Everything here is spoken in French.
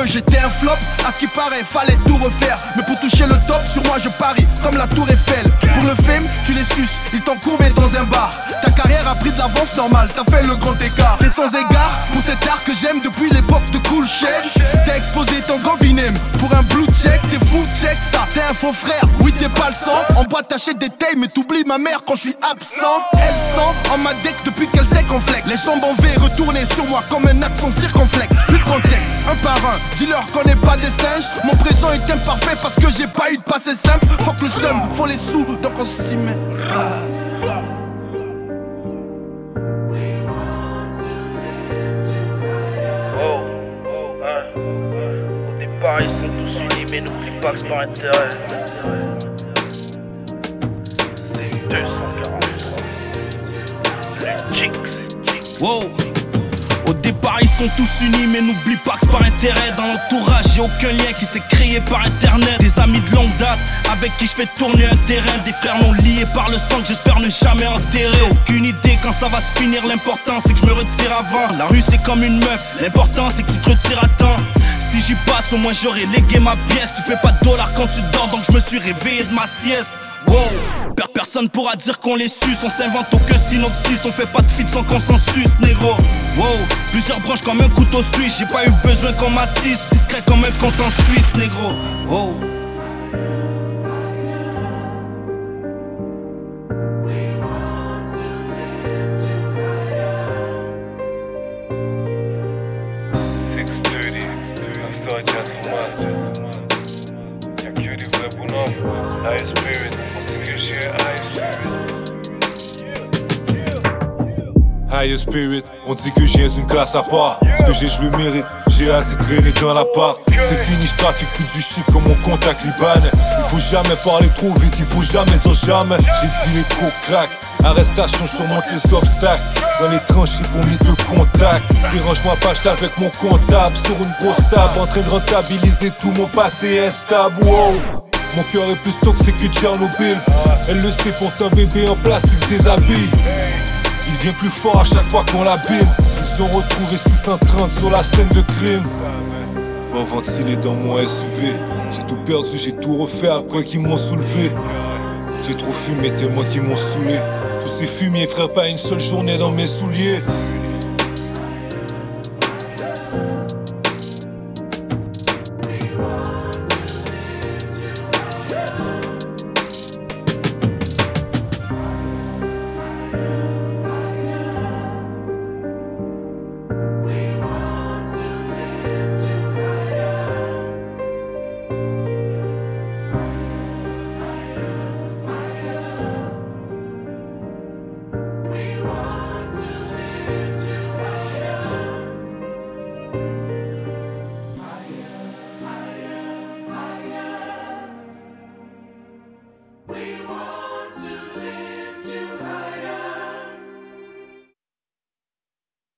j'étais un flop, à ce qui paraît fallait tout refaire. Mais pour toucher le top, sur moi je parie comme la tour Eiffel. Pour le fame, tu les suces, ils t'ont courbé dans un bar. Ta carrière a pris de l'avance normale, t'as fait le grand écart. T'es sans égard pour cet art que j'aime depuis l'époque de Cool Shade. T'as exposé ton grand vinem pour un blue check, t'es fou, check ça. T'es un faux frère, oui t'es pas le sang. En boîte t'achètes des tailles mais t'oublies ma mère quand je suis absent. Elle sent en ma deck depuis qu'elle sait qu'on flex. Les jambes en V retournées sur moi comme un accent circonflexe. Plus de contexte, un par un, dis-leur qu'on n'est pas des singes. Mon présent est imparfait parce que j'ai pas eu de passé simple. Faut que le seum, faut les sous, donc on s'y met. Au départ ils sont tous unis mais n'oublie pas que c'est par intérêt. 243 le chick. Wow. Au départ ils sont tous unis mais n'oublie pas que c'est par intérêt. Dans l'entourage j'ai aucun lien qui s'est créé par internet. Des amis de longue date avec qui je fais tourner un terrain. Des frères non liés par le sang que j'espère ne jamais enterrer. Aucune idée quand ça va se finir, l'important c'est que je me retire avant. La rue c'est comme une meuf, l'important c'est que tu te retires à temps. Si j'y passe au moins j'aurais légué ma pièce. Tu fais pas de dollars quand tu dors donc je me suis réveillé de ma sieste. Wow. Personne pourra dire qu'on les suce. On s'invente aucun synopsis. On fait pas de feat sans consensus, négro. Wow. Plusieurs branches comme un couteau suisse. J'ai pas eu besoin qu'on m'assiste. Discret comme un compte en Suisse, négro. Wow. Higher spirit, on dit que j'ai une classe à part. Ce que j'ai, je le mérite, j'ai assez traîné dans la part. C'est fini, je trafique plus du shit comme mon contact libanais. Il faut jamais parler trop vite, il faut jamais dire jamais. J'ai dit les coups crack, arrestation, je surmonte les obstacles. Dans les tranchées pour mis de contact. Dérange-moi pas, j'étais avec mon comptable sur une grosse table, en train de rentabiliser tout mon passé instable. Wow. Mon cœur est plus toxique que Tchernobyl. Elle le sait, pourtant bébé en plastique se déshabille. Il devient plus fort à chaque fois qu'on l'abîme. Ils ont retrouvé 630 sur la scène de crime. Bon ventilé dans mon SUV. J'ai tout perdu, j'ai tout refait après qu'ils m'ont soulevé. J'ai trop fumé tellement qu'ils m'ont saoulé. Tous ces fumiers frère, pas une seule journée dans mes souliers.